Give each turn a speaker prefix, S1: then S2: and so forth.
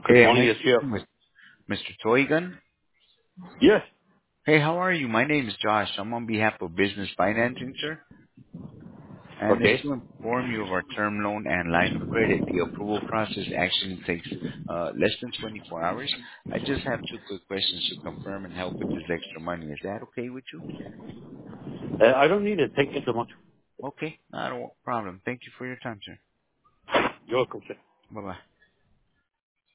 S1: Good
S2: Hey, am
S1: morning,
S2: I
S1: yes, yeah.
S2: speaking with Mr. Toygan?
S1: Yes.
S2: Hey, how are you? My name is Josh. I'm on behalf of Business Financing, sir. And it's
S1: Okay.
S2: to inform you of our term loan and line of credit. The approval process actually takes less than 24 hours. I just have two quick questions to confirm and help with this extra money. Is that okay with you?
S1: I don't need it. Thank you so much.
S2: Okay, not a problem. Thank you for your time, sir.
S1: You're welcome, sir.
S2: Bye-bye.